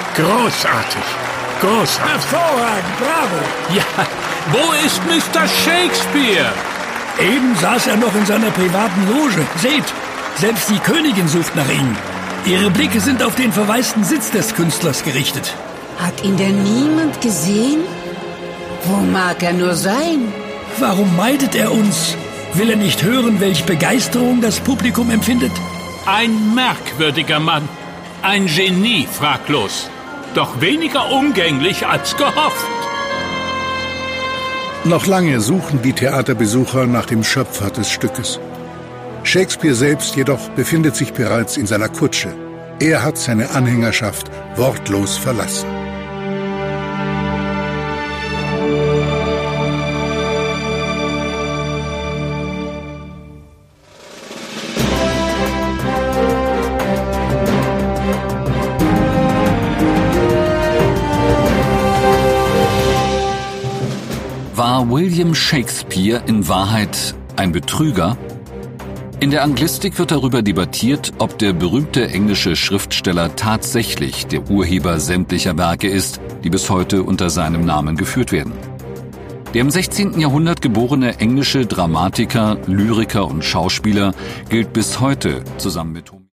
Großartig. Großartig. Hervorragend, bravo. Ja, wo ist Mr. Shakespeare? Eben saß er noch in seiner privaten Loge. Seht, selbst die Königin sucht nach ihm. Ihre Blicke sind auf den verwaisten Sitz des Künstlers gerichtet. Hat ihn denn niemand gesehen? Wo mag er nur sein? Warum meidet er uns? Will er nicht hören, welche Begeisterung das Publikum empfindet? Ein merkwürdiger Mann. Ein Genie, fraglos. Doch weniger umgänglich als gehofft. Noch lange suchen die Theaterbesucher nach dem Schöpfer des Stückes. Shakespeare selbst jedoch befindet sich bereits in seiner Kutsche. Er hat seine Anhängerschaft wortlos verlassen. War William Shakespeare in Wahrheit ein Betrüger? In der Anglistik wird darüber debattiert, ob der berühmte englische Schriftsteller tatsächlich der Urheber sämtlicher Werke ist, die bis heute unter seinem Namen geführt werden. Der im 16. Jahrhundert geborene englische Dramatiker, Lyriker und Schauspieler gilt bis heute zusammen mit